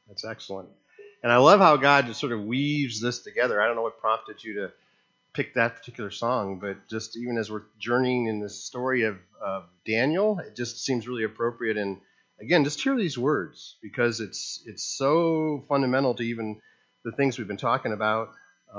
That's excellent. And I love how God just sort of weaves this together. I don't know what prompted you to pick that particular song, but just even as we're journeying in the story of Daniel, it just seems really appropriate. And again, just hear these words because it's so fundamental to even the things we've been talking about.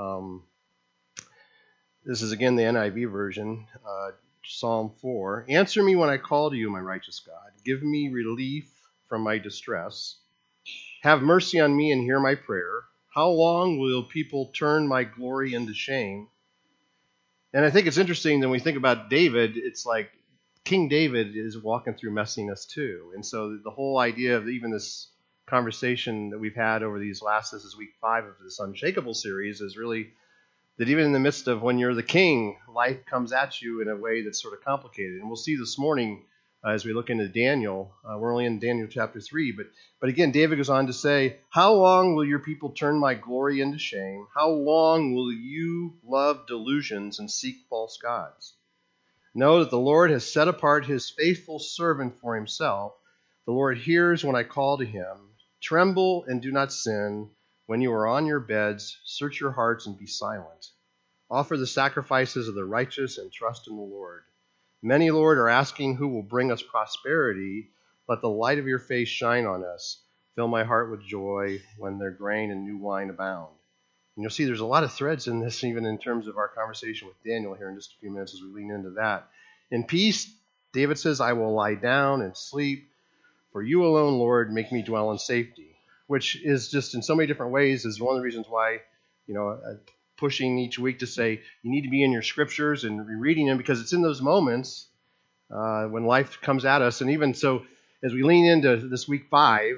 This is again the NIV version, Psalm 4. Answer me when I call to you, my righteous God. Give me relief from my distress. Have mercy on me and hear my prayer. How long will people turn my glory into shame? And I think it's interesting that when we think about David, it's like King David is walking through messiness too. And so the whole idea of even this conversation that we've had over this is week 5 of this Unshakable series, is really that even in the midst of when you're the king, life comes at you in a way that's sort of complicated. And we'll see this morning as we look into Daniel. We're only in Daniel chapter 3, but again, David goes on to say, how long will your people turn my glory into shame? How long will you love delusions and seek false gods? Know that the Lord has set apart his faithful servant for himself. The Lord hears when I call to him. Tremble and do not sin. When you are on your beds, search your hearts and be silent. Offer the sacrifices of the righteous and trust in the Lord. Many, Lord, are asking who will bring us prosperity. Let the light of your face shine on us. Fill my heart with joy when their grain and new wine abound. And you'll see there's a lot of threads in this, even in terms of our conversation with Daniel here in just a few minutes as we lean into that. In peace, David says, I will lie down and sleep. For you alone, Lord, make me dwell in safety. Which is just in so many different ways is one of the reasons why, pushing each week to say you need to be in your scriptures and rereading them, because it's in those moments when life comes at us. And even so, as we lean into this week 5,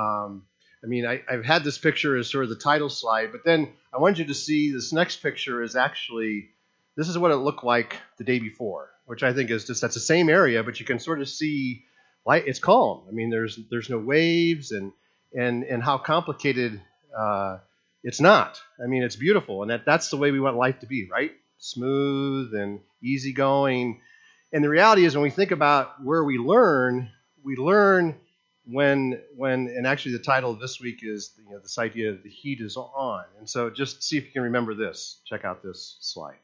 I've had this picture as sort of the title slide, but then I wanted you to see this next picture is actually, this is what it looked like the day before, which I think is just, that's the same area, but you can sort of see light. It's calm. I mean, there's no waves and how complicated it's not. I mean, it's beautiful, and that's the way we want life to be, right? Smooth and easygoing. And the reality is, when we think about where we learn when and actually the title of this week is this idea of the heat is on. And so just see if you can remember this. Check out this slide.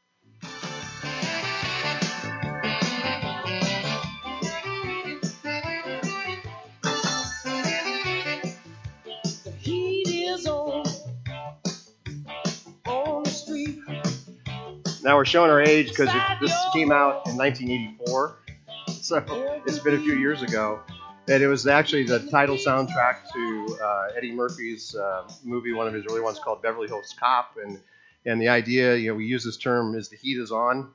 Now we're showing our age because this came out in 1984, so it's been a few years ago. And it was actually the title soundtrack to Eddie Murphy's movie, one of his early ones called Beverly Hills Cop. And the idea, we use this term, is the heat is on,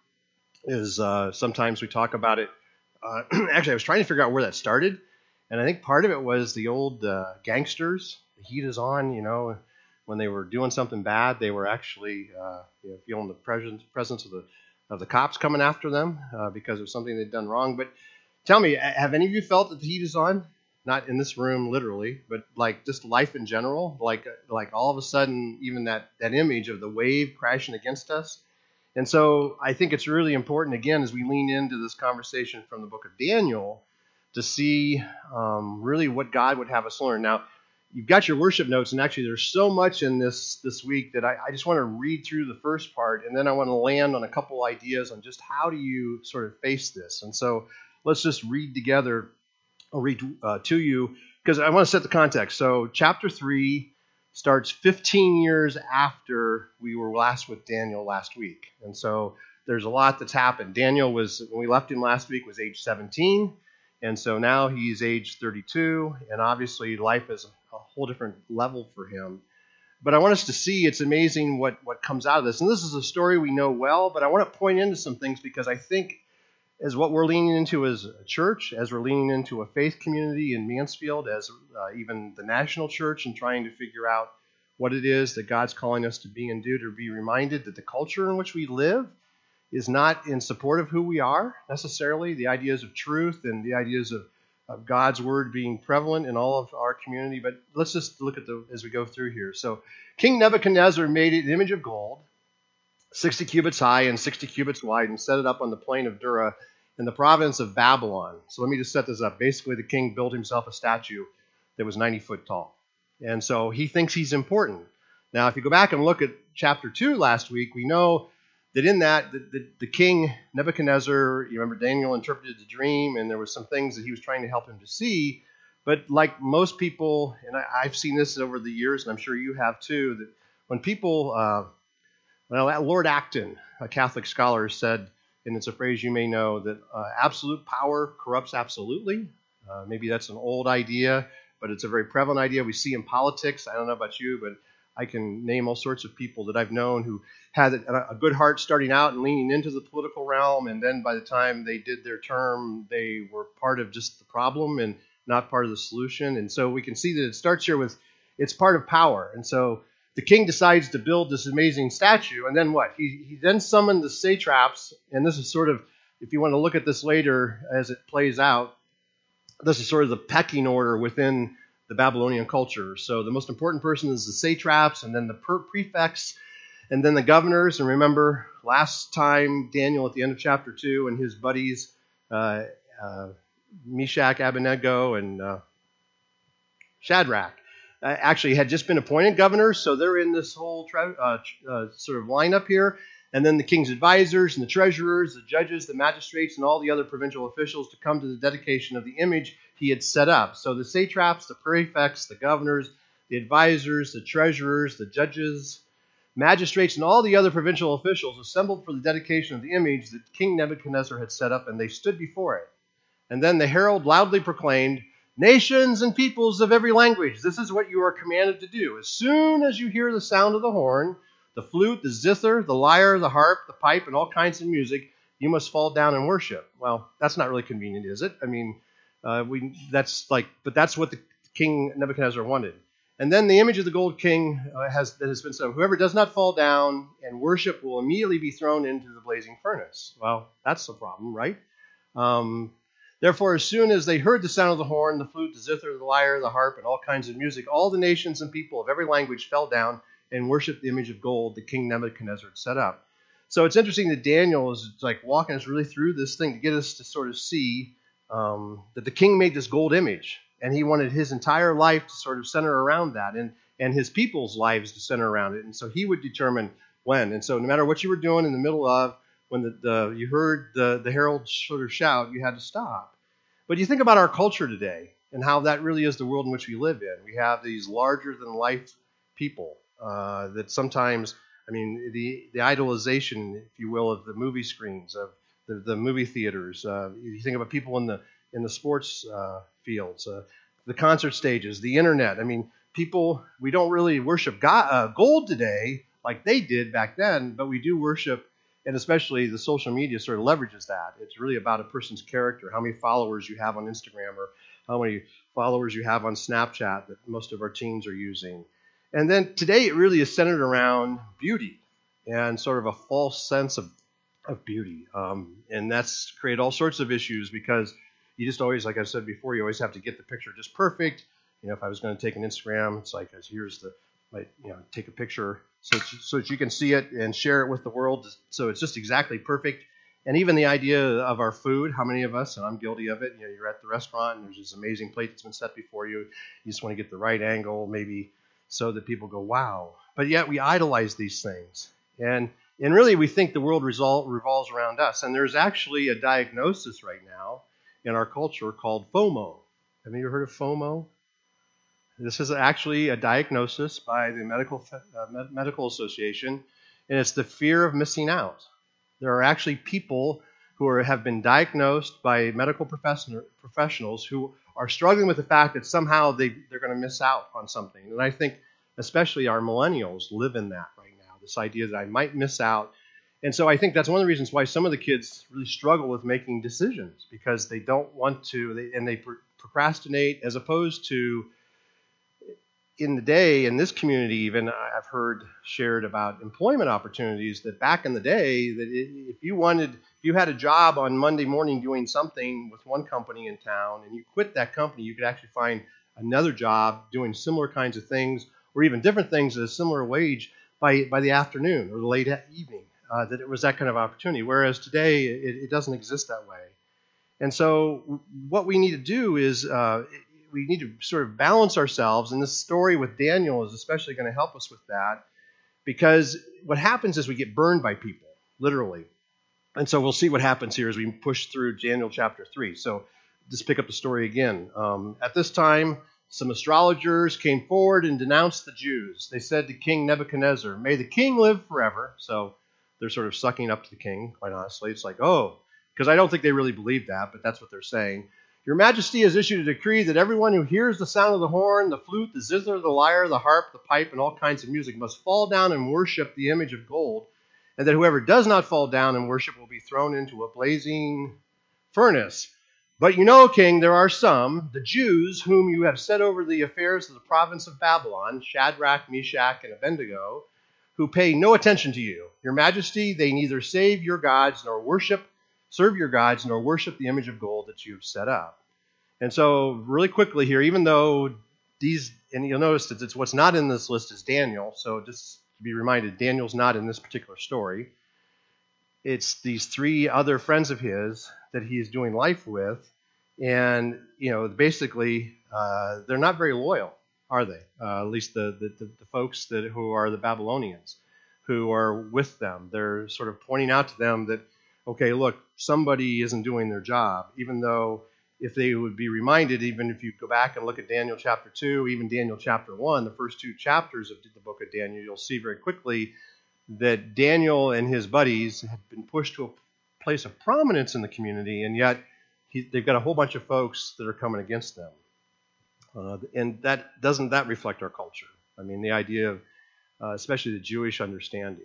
is sometimes we talk about it. Actually, I was trying to figure out where that started, and I think part of it was the old gangsters. The heat is on, when they were doing something bad, they were actually feeling the presence of the cops coming after them because of something they'd done wrong. But tell me, have any of you felt that the heat is on? Not in this room, literally, but like just life in general. Like all of a sudden, even that image of the wave crashing against us. And so I think it's really important, again, as we lean into this conversation from the book of Daniel, to see really what God would have us learn. Now, you've got your worship notes, and actually there's so much in this week that I just want to read through the first part, and then I want to land on a couple ideas on just how do you sort of face this. And so let's just read together. I'll read to you, because I want to set the context. So chapter 3 starts 15 years after we were last with Daniel last week. And so there's a lot that's happened. Daniel when we left him last week, was age 17. And so now he's age 32. And obviously life is a whole different level for him. But I want us to see it's amazing what comes out of this. And this is a story we know well, but I want to point into some things, because I think as what we're leaning into as a church, as we're leaning into a faith community in Mansfield, as even the national church, and trying to figure out what it is that God's calling us to be and do, to be reminded that the culture in which we live is not in support of who we are necessarily, the ideas of truth and the ideas of God's word being prevalent in all of our community. But let's just look at as we go through here. So King Nebuchadnezzar made an image of gold, 60 cubits high and 60 cubits wide, and set it up on the plain of Dura in the province of Babylon. So let me just set this up. Basically, the king built himself a statue that was 90 foot tall. And so he thinks he's important. Now, if you go back and look at chapter 2 last week, we know that in that, the king Nebuchadnezzar, you remember Daniel interpreted the dream, and there was some things that he was trying to help him to see. But like most people, and I've seen this over the years, and I'm sure you have too, that when people, Lord Acton, a Catholic scholar, said, and it's a phrase you may know, that absolute power corrupts absolutely. Maybe that's an old idea, but it's a very prevalent idea we see in politics. I don't know about you, but I can name all sorts of people that I've known who had a good heart starting out and leaning into the political realm, and then by the time they did their term, they were part of just the problem and not part of the solution. And so we can see that it starts here with, it's part of power. And so the king decides to build this amazing statue, and then what? He then summoned the satraps, and this is sort of, if you want to look at this later as it plays out, this is sort of the pecking order within the Babylonian culture. So the most important person is the satraps, and then the prefects, and then the governors. And remember, last time Daniel at the end of chapter 2 and his buddies, Meshach, Abednego, and Shadrach, actually had just been appointed governors, so they're in this whole sort of lineup here. And then the king's advisors and the treasurers, the judges, the magistrates, and all the other provincial officials to come to the dedication of the image he had set up. So the satraps, the prefects, the governors, the advisors, the treasurers, the judges, magistrates, and all the other provincial officials assembled for the dedication of the image that King Nebuchadnezzar had set up, and they stood before it. And then the herald loudly proclaimed, "Nations and peoples of every language, this is what you are commanded to do. As soon as you hear the sound of the horn, the flute, the zither, the lyre, the harp, the pipe, and all kinds of music, you must fall down and worship." Well, that's not really convenient, is it? I mean, that's what the king Nebuchadnezzar wanted. And then the image of the gold king has been said, "Whoever does not fall down and worship will immediately be thrown into the blazing furnace." Well, that's the problem, right? Therefore, as soon as they heard the sound of the horn, the flute, the zither, the lyre, the harp, and all kinds of music, all the nations and people of every language fell down and worshiped the image of gold that King Nebuchadnezzar had set up. So it's interesting that Daniel is like walking us really through this thing to get us to sort of see that the king made this gold image, and he wanted his entire life to sort of center around that, and his people's lives to center around it. And so he would determine when. And so no matter what you were doing in the middle of, when you heard the herald sort of shout, you had to stop. But you think about our culture today and how that really is the world in which we live in. We have these larger-than-life people that sometimes, I mean, the idolization, if you will, of the movie screens, of the movie theaters. You think about people in the sports fields, the concert stages, the internet. I mean, people, we don't really worship gold today like they did back then, but we do worship, and especially the social media sort of leverages that. It's really about a person's character, how many followers you have on Instagram or how many followers you have on Snapchat that most of our teens are using. And then today it really is centered around beauty and sort of a false sense of beauty. And that's created all sorts of issues because you just always, like I said before, you always have to get the picture just perfect. You know, if I was going to take an Instagram, it's like, here's take a picture so that you can see it and share it with the world. So it's just exactly perfect. And even the idea of our food, how many of us, and I'm guilty of it, you're at the restaurant and there's this amazing plate that's been set before you. You just want to get the right angle, maybe so that people go, wow. But yet we idolize these things. And really we think the world revolves around us. And there's actually a diagnosis right now in our culture called FOMO. Have you ever heard of FOMO? This is actually a diagnosis by the Medical Association, and it's the fear of missing out. There are actually people who have been diagnosed by medical professionals who are struggling with the fact that somehow they're going to miss out on something. And I think especially our millennials live in that right now, this idea that I might miss out. And so I think that's one of the reasons why some of the kids really struggle with making decisions, because they don't want to, they procrastinate, as opposed to in the day, in this community even, I've heard shared about employment opportunities that back in the day, that if you had a job on Monday morning doing something with one company in town and you quit that company, you could actually find another job doing similar kinds of things or even different things at a similar wage by the afternoon or the late evening, that it was that kind of opportunity. Whereas today, it doesn't exist that way. And so what we need to do is we need to sort of balance ourselves, and this story with Daniel is especially going to help us with that, because what happens is we get burned by people, literally. And so we'll see what happens here as we push through Daniel chapter 3. So just pick up the story again. At this time, some astrologers came forward and denounced the Jews. They said to King Nebuchadnezzar, "May the king live forever." So they're sort of sucking up to the king, quite honestly. It's like, oh, because I don't think they really believe that, but that's what they're saying. "Your Majesty has issued a decree that everyone who hears the sound of the horn, the flute, the zither, the lyre, the harp, the pipe, and all kinds of music must fall down and worship the image of gold, and that whoever does not fall down and worship will be thrown into a blazing furnace. But you know, King, there are some, the Jews, whom you have set over the affairs of the province of Babylon, Shadrach, Meshach, and Abednego, who pay no attention to you. Your Majesty, they neither serve your gods nor worship the image of gold that you have set up." And so, really quickly here, even though these, and you'll notice that it's what's not in this list is Daniel, so just to be reminded, Daniel's not in this particular story. It's these three other friends of his that he is doing life with, and basically they're not very loyal, are they? At least the folks who are the Babylonians, who are with them. They're sort of pointing out to them that, okay, look, somebody isn't doing their job, even though if they would be reminded, even if you go back and look at Daniel chapter 2, even Daniel chapter 1, the first two chapters of the book of Daniel, you'll see very quickly that Daniel and his buddies have been pushed to a place of prominence in the community, and yet they've got a whole bunch of folks that are coming against them. And doesn't that reflect our culture? I mean, the idea of, especially the Jewish understanding.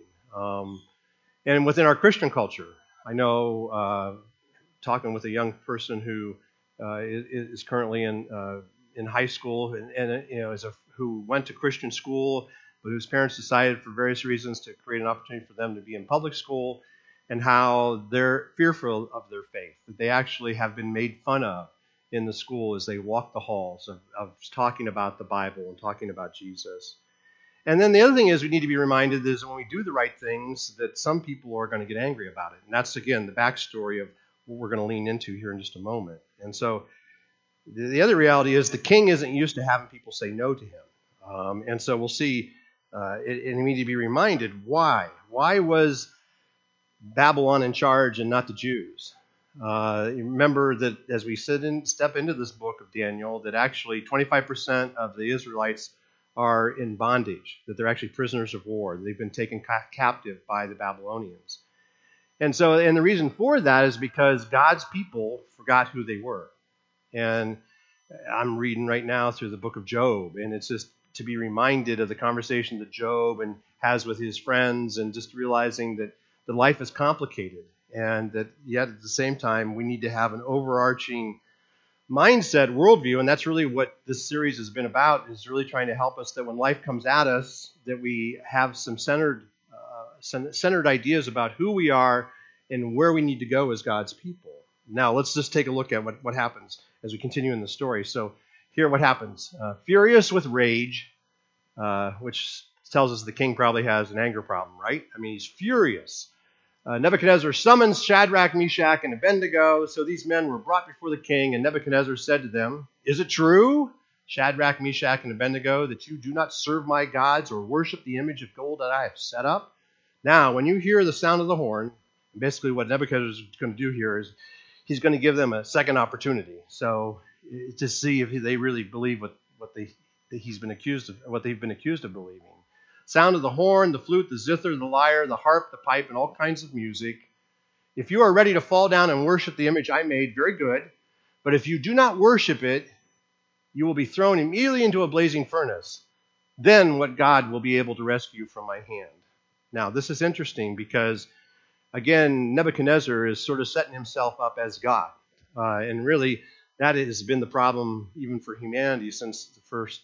And within our Christian culture, I know, talking with a young person who is currently in high school and who went to Christian school, but whose parents decided for various reasons to create an opportunity for them to be in public school, and how they're fearful of their faith, that they actually have been made fun of in the school as they walk the halls of talking about the Bible and talking about Jesus. And then the other thing is we need to be reminded is when we do the right things that some people are going to get angry about it. And that's, again, the backstory of what we're going to lean into here in just a moment. And so the other reality is the king isn't used to having people say no to him. And so we'll see, and we need to be reminded why. Why was Babylon in charge and not the Jews? Remember that as we step into this book of Daniel, that actually 25% of the Israelites are in bondage, that they're actually prisoners of war. They've been taken captive by the Babylonians. And the reason for that is because God's people forgot who they were. And I'm reading right now through the book of Job, and it's just to be reminded of the conversation that Job has with his friends, and just realizing that life is complicated, and that yet at the same time we need to have an overarching mindset, worldview, and that's really what this series has been about, is really trying to help us that when life comes at us, that we have some centered ideas about who we are and where we need to go as God's people. Now, let's just take a look at what happens as we continue in the story. So here what happens. Furious with rage, which tells us the king probably has an anger problem, right? I mean, he's furious. Nebuchadnezzar summons Shadrach, Meshach, and Abednego. So these men were brought before the king, and Nebuchadnezzar said to them, "Is it true, Shadrach, Meshach, and Abednego, that you do not serve my gods or worship the image of gold that I have set up? Now, when you hear the sound of the horn," basically what Nebuchadnezzar is going to do here is he's going to give them a second opportunity. So to see if they really believe what they've been accused of believing. Sound of the horn, the flute, the zither, the lyre, the harp, the pipe, and all kinds of music. If you are ready to fall down and worship the image I made, very good. But if you do not worship it, you will be thrown immediately into a blazing furnace. Then what God will be able to rescue you from my hand? Now, this is interesting because, again, Nebuchadnezzar is sort of setting himself up as God. And really, that has been the problem even for humanity since the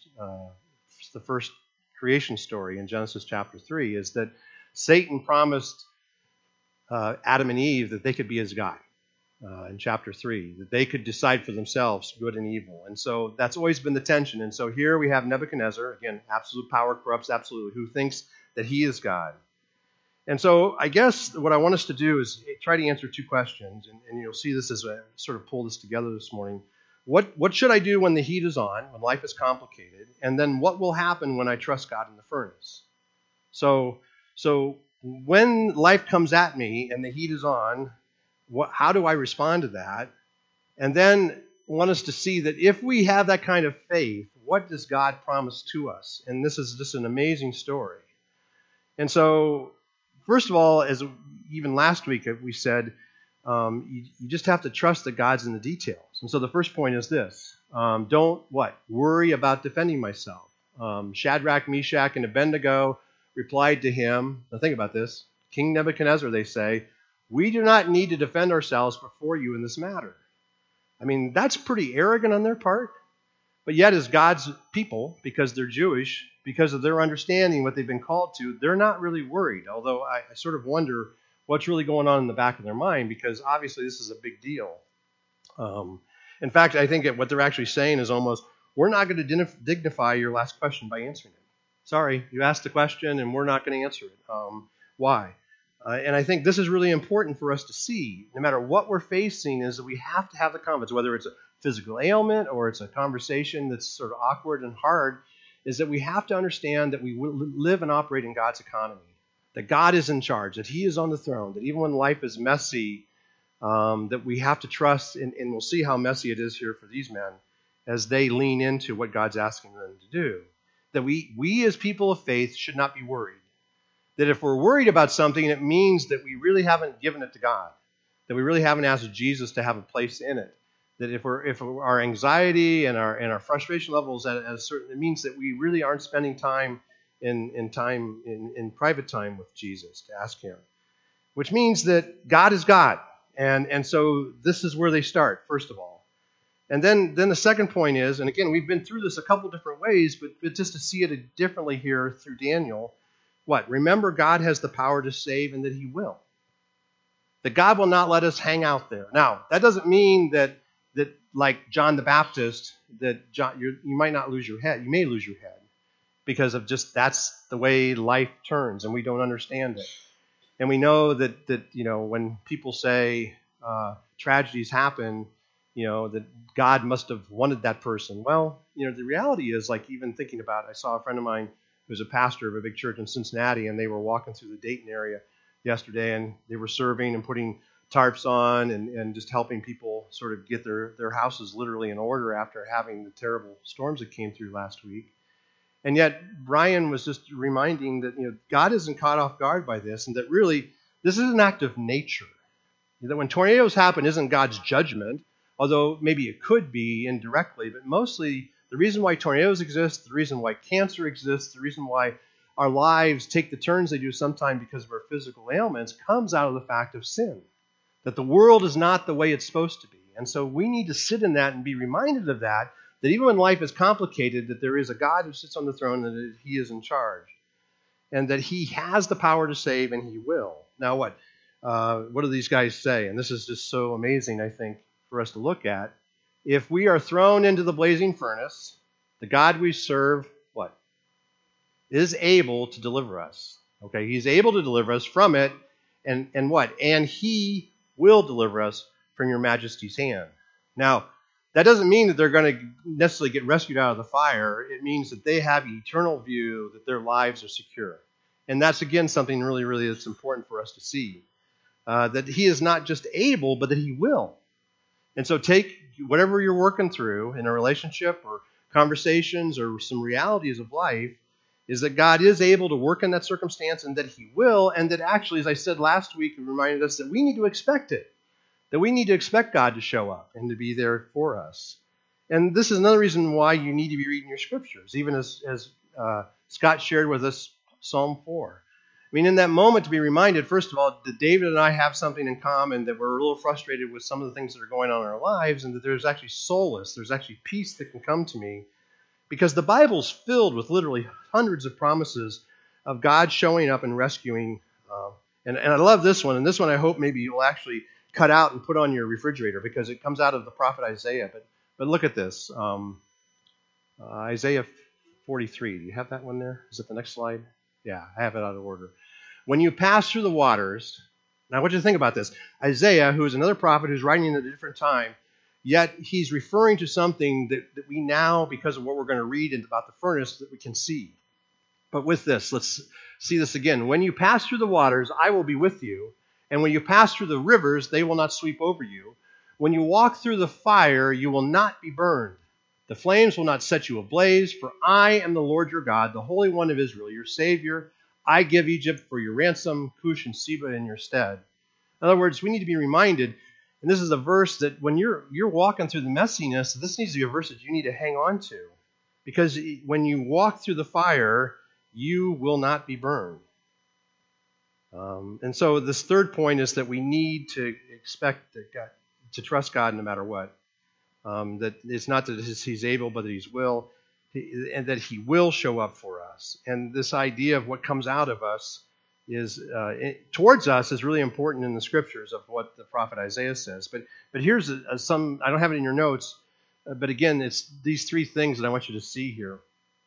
first creation story in Genesis chapter 3, is that Satan promised Adam and Eve that they could be as God in chapter 3, that they could decide for themselves good and evil. And so that's always been the tension. And so here we have Nebuchadnezzar, again, absolute power corrupts absolutely, who thinks that he is God. And so I guess what I want us to do is try to answer two questions, and you'll see this as I sort of pull this together this morning. What should I do when the heat is on, when life is complicated? And then what will happen when I trust God in the furnace? So when life comes at me and the heat is on, how do I respond to that? And then want us to see that if we have that kind of faith, what does God promise to us? And this is just an amazing story. And so, first of all, as even last week we said, you just have to trust that God's in the details. And so the first point is this. Don't, worry about defending myself. Shadrach, Meshach, and Abednego replied to him. Now think about this. King Nebuchadnezzar, they say, we do not need to defend ourselves before you in this matter. I mean, that's pretty arrogant on their part. But yet as God's people, because they're Jewish, because of their understanding what they've been called to, they're not really worried. Although I sort of wonder what's really going on in the back of their mind, because obviously this is a big deal. In fact, I think what they're actually saying is almost, we're not going to dignify your last question by answering it. Sorry, you asked the question and we're not going to answer it. Why? And I think this is really important for us to see. No matter what we're facing, is that we have to have the confidence, whether it's a physical ailment or it's a conversation that's sort of awkward and hard, is that we have to understand that we live and operate in God's economy, that God is in charge, that He is on the throne, that even when life is messy, that we have to trust, and we'll see how messy it is here for these men as they lean into what God's asking them to do. That we as people of faith should not be worried. That if we're worried about something, it means that we really haven't given it to God, that we really haven't asked Jesus to have a place in it. That if our anxiety and our frustration levels at a certain, it means that we really aren't spending time in private time with Jesus to ask Him, which means that God is God, and so this is where they start first of all, and then the second point is, and again we've been through this a couple different ways, but just to see it differently here through Daniel. Remember, God has the power to save, and that He will. That God will not let us hang out there. Now, that doesn't mean that like John the Baptist, that you might not lose your head. You may lose your head because of just that's the way life turns, and we don't understand it. And we know that when people say tragedies happen, that God must have wanted that person. Well, the reality is, like, even thinking about it, I saw a friend of mine who's a pastor of a big church in Cincinnati, and they were walking through the Dayton area yesterday, and they were serving and putting tarps on and just helping people sort of get their houses literally in order after having the terrible storms that came through last week. And yet Brian was just reminding that God isn't caught off guard by this, and that really this is an act of nature. That when tornadoes happen isn't God's judgment, although maybe it could be indirectly, but mostly the reason why tornadoes exist, the reason why cancer exists, the reason why our lives take the turns they do sometimes because of our physical ailments comes out of the fact of sin. That the world is not the way it's supposed to be. And so we need to sit in that and be reminded of that even when life is complicated, that there is a God who sits on the throne and that He is in charge. And that He has the power to save, and He will. Now what do these guys say? And this is just so amazing, I think, for us to look at. If we are thrown into the blazing furnace, the God we serve, is able to deliver us. Okay, He's able to deliver us from it, and And He will deliver us from your majesty's hand. Now, that doesn't mean that they're going to necessarily get rescued out of the fire. It means that they have an eternal view, that their lives are secure. And that's, again, something really, really that's important for us to see. That He is not just able, but that He will. And so take whatever you're working through in a relationship or conversations or some realities of life, is that God is able to work in that circumstance, and that He will, and that actually, as I said last week, it reminded us that we need to expect it. That we need to expect God to show up and to be there for us. And this is another reason why you need to be reading your scriptures, even as Scott shared with us Psalm 4. I mean, in that moment to be reminded, first of all, that David and I have something in common, that we're a little frustrated with some of the things that are going on in our lives, and that there's actually solace, there's actually peace that can come to me, because the Bible's filled with literally hundreds of promises of God showing up and rescuing. And I love this one, and this one I hope maybe you'll actually cut out and put on your refrigerator, because it comes out of the prophet Isaiah. But look at this. Isaiah 43. Do you have that one there? Is it the next slide? Yeah, I have it out of order. When you pass through the waters, now I want you to think about this. Isaiah, who is another prophet who's writing in a different time, yet he's referring to something that we now, because of what we're going to read about the furnace, that we can see. But with this, let's see this again. When you pass through the waters, I will be with you. And when you pass through the rivers, they will not sweep over you. When you walk through the fire, you will not be burned. The flames will not set you ablaze, for I am the Lord your God, the Holy One of Israel, your Savior. I give Egypt for your ransom, Cush and Seba in your stead. In other words, we need to be reminded, and this is a verse that when you're walking through the messiness, this needs to be a verse that you need to hang on to. Because when you walk through the fire, you will not be burned. And so this third point is that we need to expect that God, to trust God no matter what. That it's not that he's able, but that he's will, and that he will show up for us. And this idea of what comes out of us is towards us is really important in the scriptures of what the prophet Isaiah says. But here's some, I don't have it in your notes, but again, it's these three things that I want you to see here.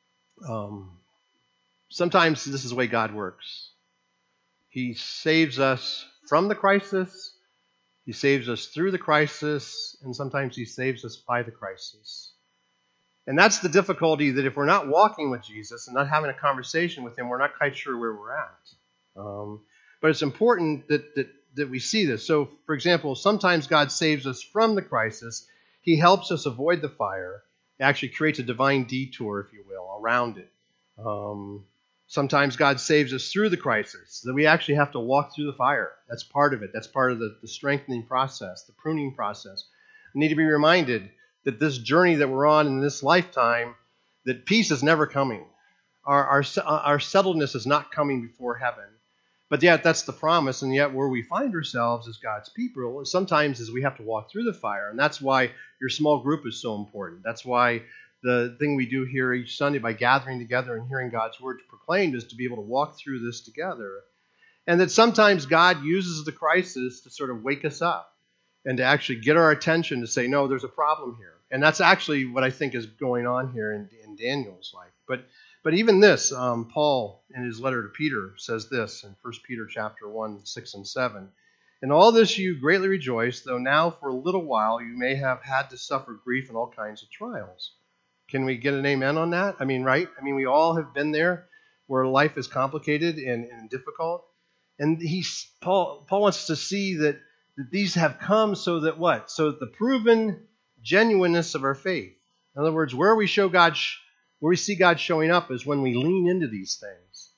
Sometimes this is the way God works. He saves us from the crisis, he saves us through the crisis, and sometimes he saves us by the crisis. And that's the difficulty, that if we're not walking with Jesus and not having a conversation with him, we're not quite sure where we're at. But it's important that we see this. So, for example, sometimes God saves us from the crisis. He helps us avoid the fire. He actually creates a divine detour, if you will, around it. Sometimes God saves us through the crisis, that we actually have to walk through the fire. That's part of it. That's part of the strengthening process, the pruning process. We need to be reminded that this journey that we're on in this lifetime, that peace is never coming. Our settledness is not coming before heaven. But yet that's the promise, and yet where we find ourselves as God's people sometimes is we have to walk through the fire, and that's why your small group is so important. That's why the thing we do here each Sunday by gathering together and hearing God's word proclaimed is to be able to walk through this together. And that sometimes God uses the crisis to sort of wake us up and to actually get our attention to say, no, there's a problem here. And that's actually what I think is going on here in Daniel's life. But even this, Paul in his letter to Peter says this in 1 Peter chapter 1, 6 and 7. In all this you greatly rejoice, though now for a little while you may have had to suffer grief and all kinds of trials. Can we get an amen on that? I mean, right? I mean, we all have been there where life is complicated and difficult. And Paul wants us to see that these have come so that what? So that the proven genuineness of our faith. In other words, where we see God showing up is when we lean into these things.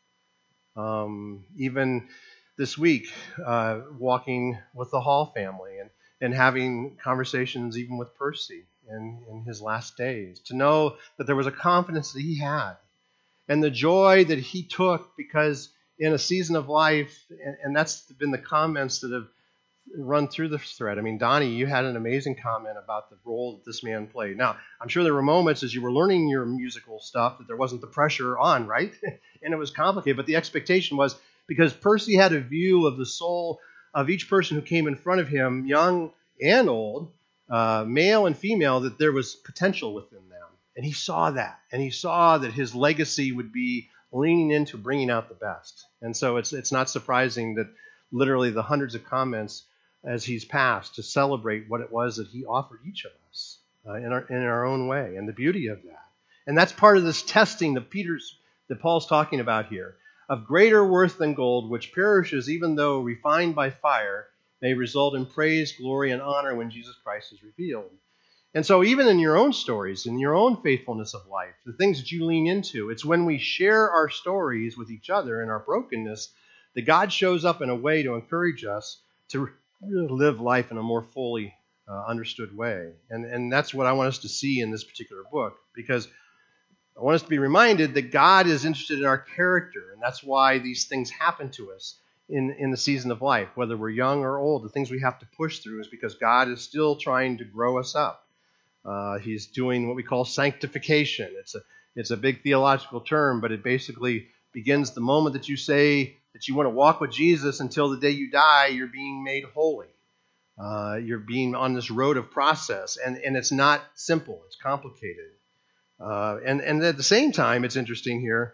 Even this week, walking with the Hall family and having conversations even with Percy in his last days, to know that there was a confidence that he had and the joy that he took, because in a season of life, and that's been the comments that have run through the thread. I mean, Donnie, you had an amazing comment about the role that this man played. Now, I'm sure there were moments as you were learning your musical stuff that there wasn't the pressure on, right? And it was complicated, but the expectation was, because Percy had a view of the soul of each person who came in front of him, young and old, male and female, that there was potential within them. And he saw that. And he saw that his legacy would be leaning into bringing out the best. And so it's not surprising that literally the hundreds of comments as he's passed to celebrate what it was that he offered each of us in our own way, and the beauty of that. And that's part of this testing that Paul's talking about here, of greater worth than gold, which perishes even though refined by fire, may result in praise, glory, and honor when Jesus Christ is revealed. And so even in your own stories, in your own faithfulness of life, the things that you lean into, it's when we share our stories with each other in our brokenness that God shows up in a way to encourage us to live life in a more fully understood way. And that's what I want us to see in this particular book, because I want us to be reminded that God is interested in our character, and that's why these things happen to us in the season of life, whether we're young or old. The things we have to push through is because God is still trying to grow us up. He's doing what we call sanctification. It's a big theological term, but it basically begins the moment that you say that you want to walk with Jesus until the day you die. You're being made holy. You're being on this road of process, and it's not simple. It's complicated. And at the same time, it's interesting here,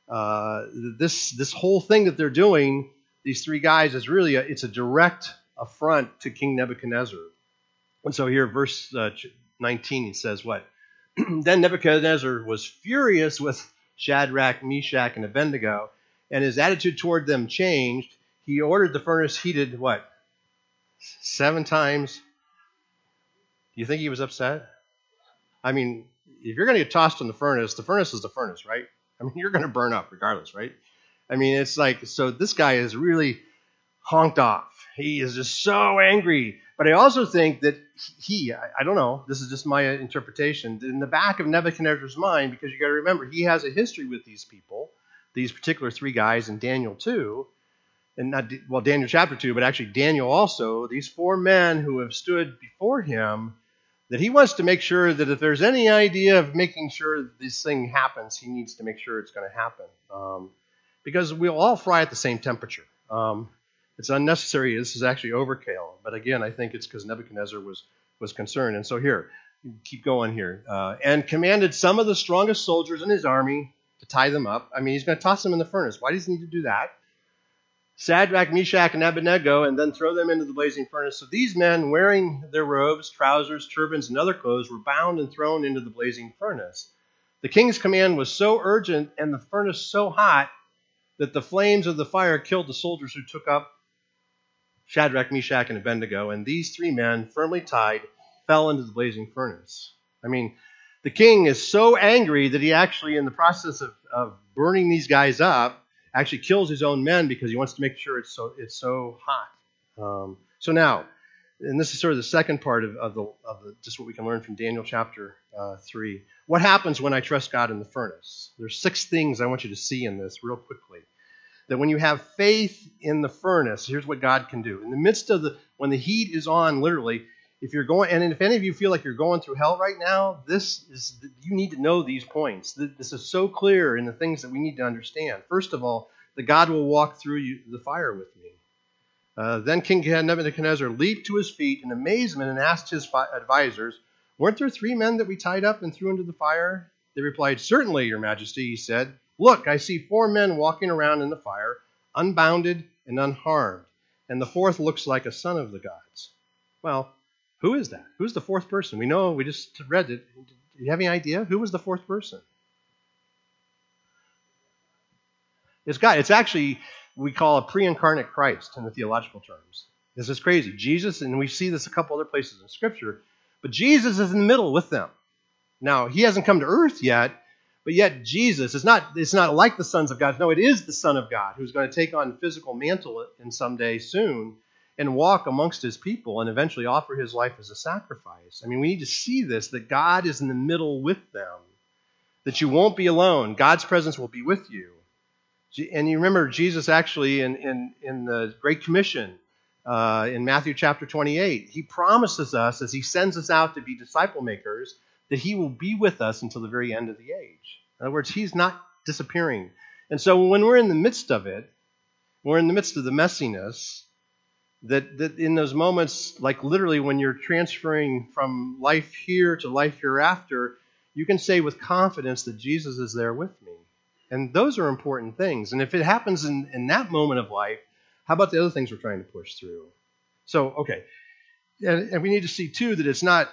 this whole thing that they're doing, these three guys, is really it's a direct affront to King Nebuchadnezzar. And so here, verse 19, it says what? Then Nebuchadnezzar was furious with Shadrach, Meshach, and Abednego, and his attitude toward them changed. He ordered the furnace heated, what? 7 times. Do you think he was upset? I mean, if you're going to get tossed in the furnace is the furnace, right? I mean, you're going to burn up regardless, right? I mean, it's like, so this guy is really honked off. He is just so angry. But I also think that I don't know, this is just my interpretation, in the back of Nebuchadnezzar's mind, because you got to remember, he has a history with these people, these particular 3 guys in Daniel 2, and not, well, Daniel chapter 2, but actually Daniel also, these 4 men who have stood before him, that he wants to make sure that if there's any idea of making sure this thing happens, he needs to make sure it's going to happen. Because we'll all fry at the same temperature. It's unnecessary. This is actually overkill. But again, I think it's because Nebuchadnezzar was concerned. And so here, keep going here. And commanded some of the strongest soldiers in his army to tie them up. I mean, he's going to toss them in the furnace. Why does he need to do that? Shadrach, Meshach, and Abednego, and then throw them into the blazing furnace. So these men, wearing their robes, trousers, turbans, and other clothes, were bound and thrown into the blazing furnace. The king's command was so urgent and the furnace so hot that the flames of the fire killed the soldiers who took up Shadrach, Meshach, and Abednego, and these 3 men, firmly tied, fell into the blazing furnace. I mean, the king is so angry that he actually, in the process of burning these guys up, actually kills his own men because he wants to make sure it's so hot. So now, and this is sort of the second part of the just what we can learn from Daniel chapter 3. What happens when I trust God in the furnace? There's 6 things I want you to see in this real quickly. That when you have faith in the furnace, here's what God can do. In the midst of when the heat is on, literally, if you're going, and if any of you feel like you're going through hell right now, you need to know these points. This is so clear in the things that we need to understand. First of all, that God will walk through the fire with me. Then King Nebuchadnezzar leaped to his feet in amazement and asked his advisors, "Weren't there 3 men that we tied up and threw into the fire?" They replied, "Certainly, Your Majesty," he said. "Look, I see 4 men walking around in the fire, unbounded and unharmed, and the 4th looks like a son of the gods." Well, who is that? Who's the 4th person? We know, we just read it. Do you have any idea? Who was the 4th person? It's God. It's actually, we call a pre-incarnate Christ in the theological terms. This is crazy. Jesus, and we see this a couple other places in Scripture, but Jesus is in the middle with them. Now, he hasn't come to earth yet, but yet Jesus, it's not like the sons of God. No, it is the Son of God who's going to take on physical mantle in someday soon and walk amongst his people and eventually offer his life as a sacrifice. I mean, we need to see this, that God is in the middle with them, that you won't be alone. God's presence will be with you. And you remember Jesus actually in the Great Commission in Matthew chapter 28, he promises us as he sends us out to be disciple makers that he will be with us until the very end of the age. In other words, he's not disappearing. And so when we're in the midst of it, we're in the midst of the messiness, that in those moments, like literally when you're transferring from life here to life hereafter, you can say with confidence that Jesus is there with me. And those are important things. And if it happens in that moment of life, how about the other things we're trying to push through? So, okay. And we need to see, too, that it's not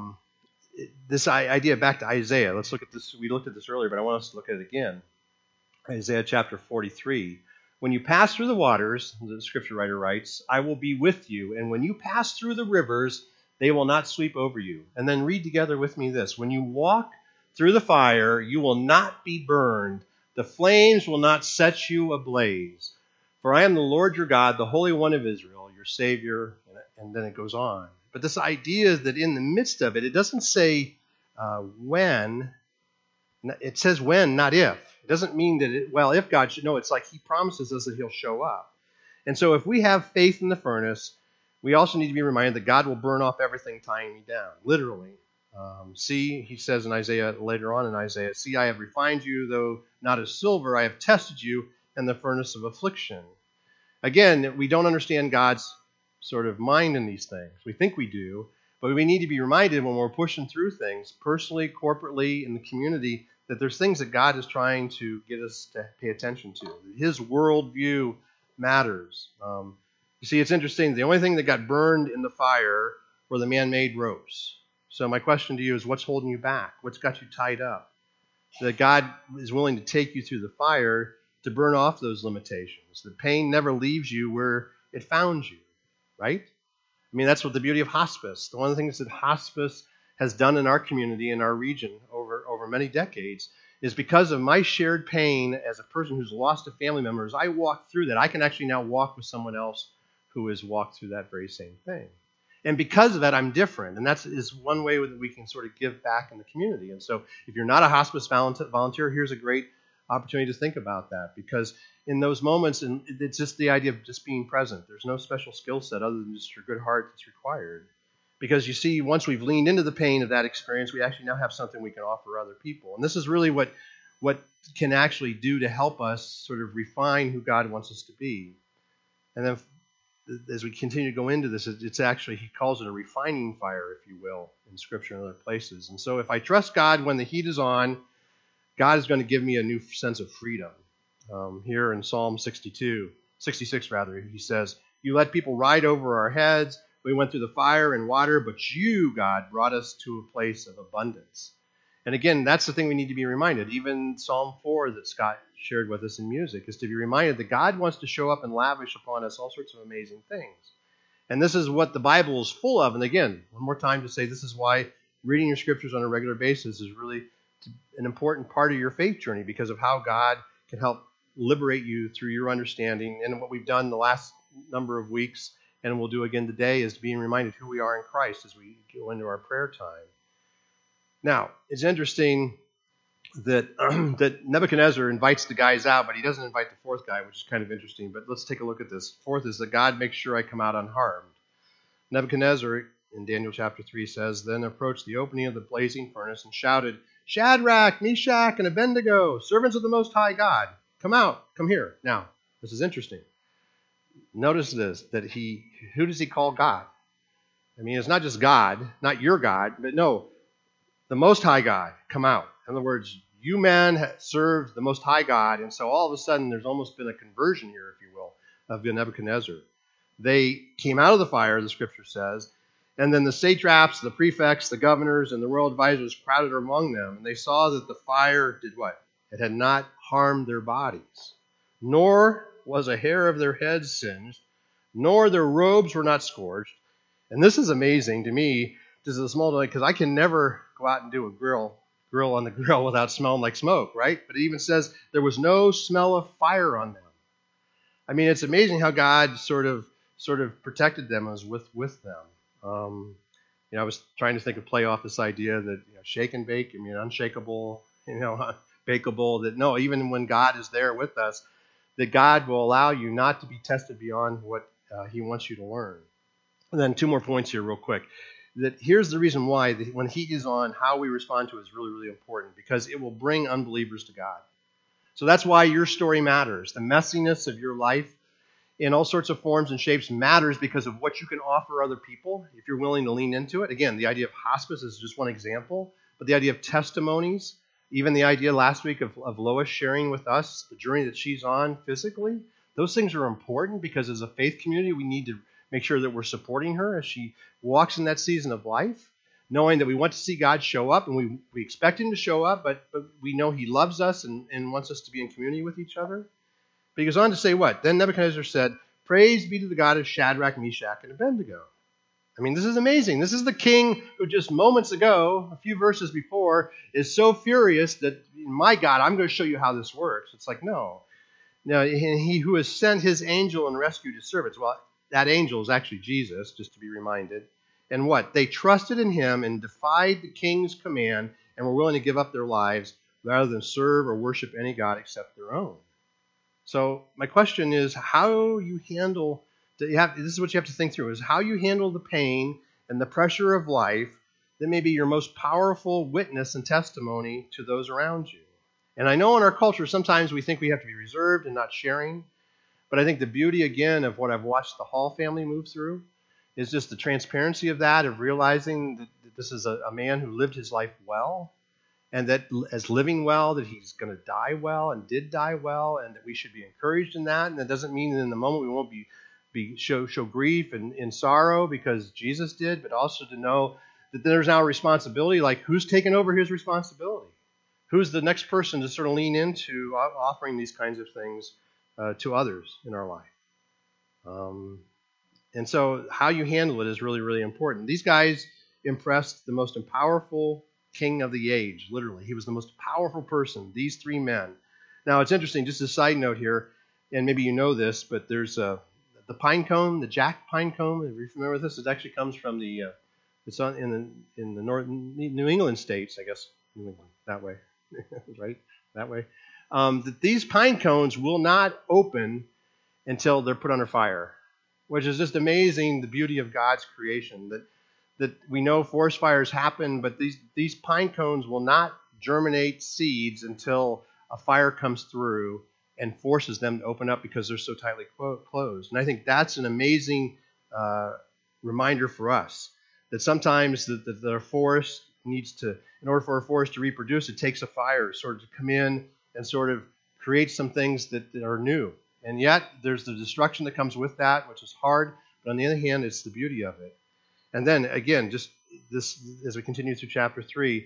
this idea back to Isaiah. Let's look at this. We looked at this earlier, but I want us to look at it again. Isaiah chapter 43. When you pass through the waters, the scripture writer writes, I will be with you. And when you pass through the rivers, they will not sweep over you. And then read together with me this. When you walk through the fire, you will not be burned. The flames will not set you ablaze. For I am the Lord your God, the Holy One of Israel, your Savior. And then it goes on. But this idea is that in the midst of it, it doesn't say when. It says when, not if. It doesn't mean that, if God should know, it's like he promises us that he'll show up. And so if we have faith in the furnace, we also need to be reminded that God will burn off everything tying me down, literally. See, he says in Isaiah, later on in Isaiah, see, I have refined you, though not as silver. I have tested you in the furnace of affliction. Again, we don't understand God's sort of mind in these things. We think we do, but we need to be reminded when we're pushing through things, personally, corporately, in the community, that there's things that God is trying to get us to pay attention to. His worldview matters. You see, it's interesting. The only thing that got burned in the fire or the man-made ropes. So my question to you is, what's holding you back? What's got you tied up? That God is willing to take you through the fire to burn off those limitations. The pain never leaves you where it found you, right? I mean, that's what the beauty of hospice. One of the things that hospice has done in our community, in our region, over many decades, is because of my shared pain as a person who's lost a family member. As I walk through that, I can actually now walk with someone else who has walked through that very same thing. And because of that, I'm different. And that is one way that we can sort of give back in the community. And so if you're not a hospice volunteer, here's a great opportunity to think about that. Because in those moments, and it's just the idea of just being present. There's no special skill set other than just your good heart that's required. Because you see, once we've leaned into the pain of that experience, we actually now have something we can offer other people. And this is really what can actually do to help us sort of refine who God wants us to be. And then as we continue to go into this, it's actually, he calls it a refining fire, if you will, in Scripture and other places. And so if I trust God when the heat is on, God is going to give me a new sense of freedom. Here in Psalm 66, he says, "You let people ride over our heads. We went through the fire and water, but you, God, brought us to a place of abundance." And again, that's the thing we need to be reminded. Even Psalm 4 that Scott shared with us in music is to be reminded that God wants to show up and lavish upon us all sorts of amazing things. And this is what the Bible is full of. And again, one more time to say, this is why reading your scriptures on a regular basis is really an important part of your faith journey, because of how God can help liberate you through your understanding. And what we've done the last number of weeks, and we'll do again today, is being reminded who we are in Christ as we go into our prayer time. Now, it's interesting that that Nebuchadnezzar invites the guys out, but he doesn't invite the fourth guy, which is kind of interesting. But let's take a look at this. Fourth is that God makes sure I come out unharmed. Nebuchadnezzar, in Daniel chapter 3, says, "Then approached the opening of the blazing furnace and shouted, 'Shadrach, Meshach, and Abednego, servants of the Most High God, come out, come here.'" Now, this is interesting. Notice this, that who does he call God? I mean, it's not just God, not your God, but no, the Most High God, come out. In other words, you men serve the Most High God. And so all of a sudden, there's almost been a conversion here, if you will, of Nebuchadnezzar. They came out of the fire, the scripture says, and then the satraps, the prefects, the governors, and the royal advisors crowded among them. And they saw that the fire did what? It had not harmed their bodies, nor was a hair of their heads singed, nor their robes were not scorched. And this is amazing to me, just a small delay, because I can never go out and do a grill on the grill without smelling like smoke, right? But it even says there was no smell of fire on them. I mean, it's amazing how God sort of protected them and was with them. I was trying to play off this idea that shake and bake, I mean, unshakable, bakeable. That no, even when God is there with us, that God will allow you not to be tested beyond what He wants you to learn. And then two more points here, real quick. That here's the reason why when heat is on, how we respond to it is really, really important, because it will bring unbelievers to God. So that's why your story matters. The messiness of your life in all sorts of forms and shapes matters because of what you can offer other people if you're willing to lean into it. Again, the idea of hospice is just one example, but the idea of testimonies, even the idea last week of Lois sharing with us the journey that she's on physically, those things are important because as a faith community, we need to make sure that we're supporting her as she walks in that season of life, knowing that we want to see God show up, and we expect Him to show up, but we know He loves us and wants us to be in community with each other. But he goes on to say what? Then Nebuchadnezzar said, "Praise be to the God of Shadrach, Meshach, and Abednego." I mean, this is amazing. This is the king who just moments ago, a few verses before, is so furious that, my God, I'm going to show you how this works. It's like, no. Now, he who has sent his angel and rescued his servants. Well, that angel is actually Jesus, just to be reminded. And what? They trusted in him and defied the king's command and were willing to give up their lives rather than serve or worship any god except their own. So my question is, how you handle, this is what you have to think through, is how you handle the pain and the pressure of life that may be your most powerful witness and testimony to those around you. And I know in our culture, sometimes we think we have to be reserved and not sharing. But I think the beauty, again, of what I've watched the Hall family move through is just the transparency of that, of realizing that this is a man who lived his life well, and that as living well, that he's going to die well and did die well, and that we should be encouraged in that. And that doesn't mean that in the moment we won't be show grief and sorrow because Jesus did, but also to know that there's now a responsibility, like who's taken over his responsibility? Who's the next person to sort of lean into offering these kinds of things to others in our life? And so how you handle it is really, really important. These guys impressed the most powerful king of the age, literally. He was the most powerful person, these three men. Now, it's interesting, just a side note here, and maybe you know this, but there's the pine cone, the Jack pine cone. Are you familiar with this? It actually comes from it's in the New England states, I guess, New England, that way, right? That way. That these pine cones will not open until they're put under fire, which is just amazing, the beauty of God's creation. That we know forest fires happen, but these pine cones will not germinate seeds until a fire comes through and forces them to open up because they're so tightly closed. And I think that's an amazing reminder for us that sometimes the forest needs to, in order for a forest to reproduce, it takes a fire sort of to come in and sort of create some things that are new. And yet there's the destruction that comes with that, which is hard. But on the other hand, it's the beauty of it. And then again, just this as we continue through chapter 3.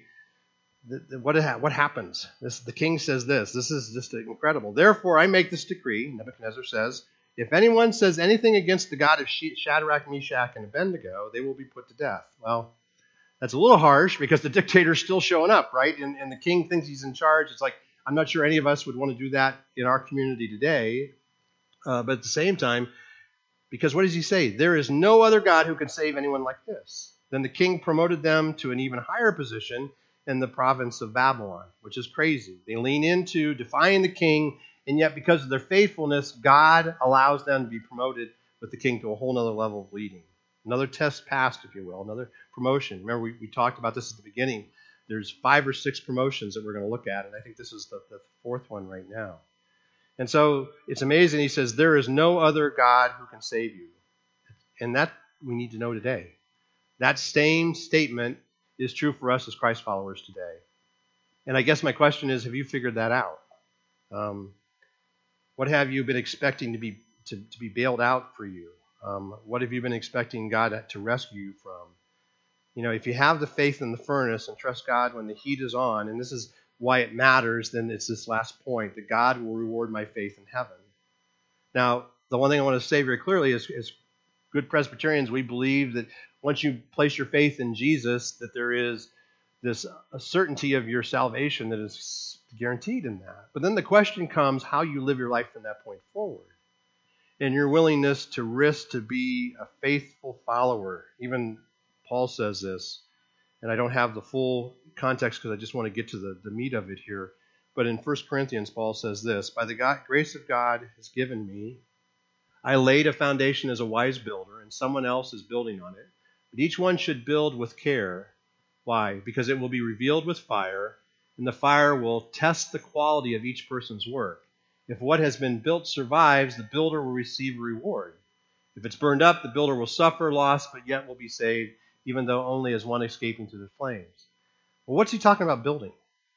What happens? The king says this. This is just incredible. Therefore, I make this decree, Nebuchadnezzar says, if anyone says anything against the God of Shadrach, Meshach, and Abednego, they will be put to death. Well, that's a little harsh because the dictator's still showing up, right? And the king thinks he's in charge. It's like, I'm not sure any of us would want to do that in our community today. But at the same time, because what does he say? There is no other God who can save anyone like this. Then the king promoted them to an even higher position in the province of Babylon, which is crazy. They lean into defying the king, and yet because of their faithfulness, God allows them to be promoted with the king to a whole other level of leading. Another test passed, if you will, another promotion. Remember, we talked about this at the beginning. There's 5 or 6 promotions that we're going to look at, and I think this is the 4th one right now. And so it's amazing. He says, there is no other God who can save you. And that we need to know today. That same statement is true for us as Christ followers today. And I guess my question is, have you figured that out? What have you been expecting to be bailed out for you? What have you been expecting God to rescue you from? You know, if you have the faith in the furnace and trust God when the heat is on, and this is why it matters, then it's this last point, that God will reward my faith in heaven. Now, the one thing I want to say very clearly is, as good Presbyterians, we believe that once you place your faith in Jesus, that there is this certainty of your salvation that is guaranteed in that. But then the question comes how you live your life from that point forward. And your willingness to risk to be a faithful follower. Even Paul says this, and I don't have the full context because I just want to get to the meat of it here. But in 1 Corinthians, Paul says this, by the grace of God has given me, I laid a foundation as a wise builder, and someone else is building on it. But each one should build with care. Why? Because it will be revealed with fire, and the fire will test the quality of each person's work. If what has been built survives, the builder will receive a reward. If it's burned up, the builder will suffer loss, but yet will be saved, even though only as one escaping through the flames. Well, what's he talking about building?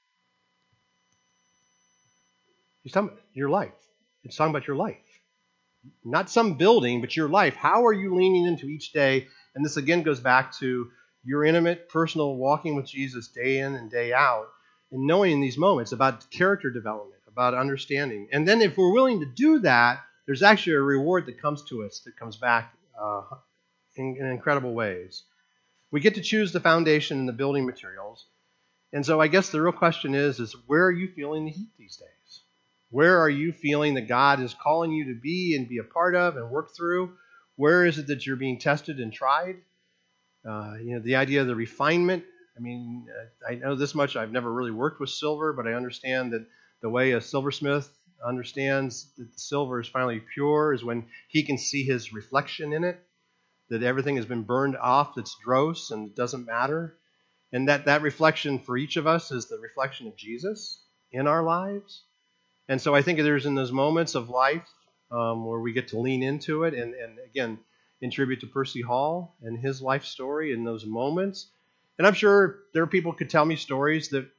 He's talking about your life. It's talking about your life. Not some building, but your life. How are you leaning into each day? And this again goes back to your intimate, personal walking with Jesus day in and day out, and knowing in these moments about character development, about understanding. And then if we're willing to do that, there's actually a reward that comes to us that comes back in incredible ways. We get to choose the foundation and the building materials. And so I guess the real question is where are you feeling the heat these days? Where are you feeling that God is calling you to be and be a part of and work through? Where is it that you're being tested and tried? The idea of the refinement. I mean, I know this much. I've never really worked with silver, but I understand that the way a silversmith understands that the silver is finally pure is when he can see his reflection in it, that everything has been burned off that's dross and it doesn't matter. And that reflection for each of us is the reflection of Jesus in our lives. And so I think there's in those moments of life where we get to lean into it and again, in tribute to Percy Hall and his life story in those moments. And I'm sure there are people who could tell me stories that,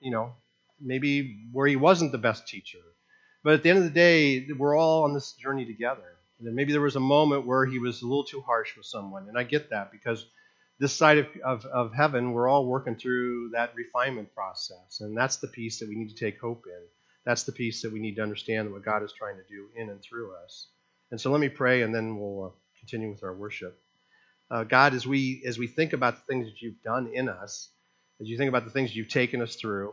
maybe where he wasn't the best teacher. But at the end of the day, we're all on this journey together. That maybe there was a moment where he was a little too harsh with someone. And I get that because this side of heaven, we're all working through that refinement process. And that's the piece that we need to take hope in. That's the piece that we need to understand what God is trying to do in and through us. And so let me pray, and then we'll continue with our worship. God, as we think about the things that you've done in us, as you think about the things you've taken us through,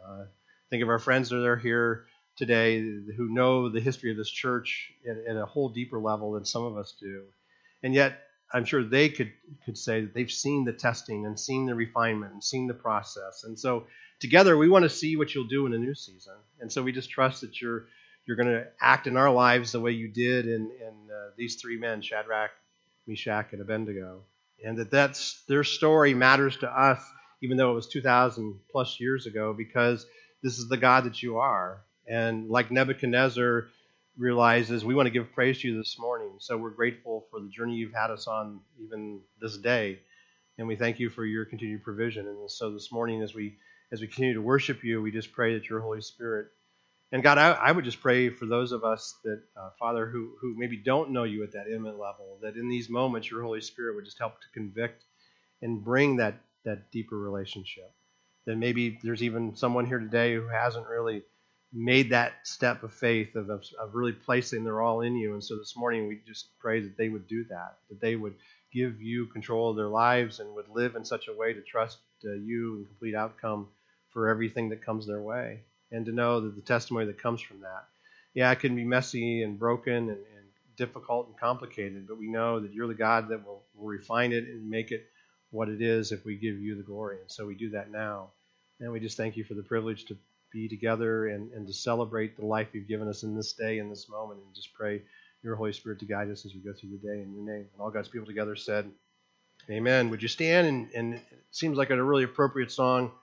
think of our friends that are here today who know the history of this church at a whole deeper level than some of us do. And yet, I'm sure they could say that they've seen the testing and seen the refinement and seen the process. And so together we want to see what you'll do in a new season. And so we just trust that you're going to act in our lives the way you did in these three men, Shadrach, Meshach, and Abednego. And that's their story matters to us, even though it was 2,000 plus years ago, because this is the God that you are. And like Nebuchadnezzar realizes, we want to give praise to you this morning. So we're grateful for the journey you've had us on even this day. And we thank you for your continued provision. And so this morning, as we continue to worship you, we just pray that your Holy Spirit. And God, I would just pray for those of us that, Father, who maybe don't know you at that intimate level, that in these moments your Holy Spirit would just help to convict and bring that deeper relationship. That maybe there's even someone here today who hasn't really made that step of faith of really placing their all in you. And so this morning we just pray that they would do that they would give you control of their lives and would live in such a way to trust you and complete outcome for everything that comes their way. And to know that the testimony that comes from that, it can be messy and broken and difficult and complicated, but we know that you're the God that will refine it and make it what it is if we give you the glory. And so we do that now. And we just thank you for the privilege to be together and to celebrate the life you've given us in this day, in this moment, and just pray your Holy Spirit to guide us as we go through the day in your name. And all God's people together said, amen. Would you stand? And it seems like a really appropriate song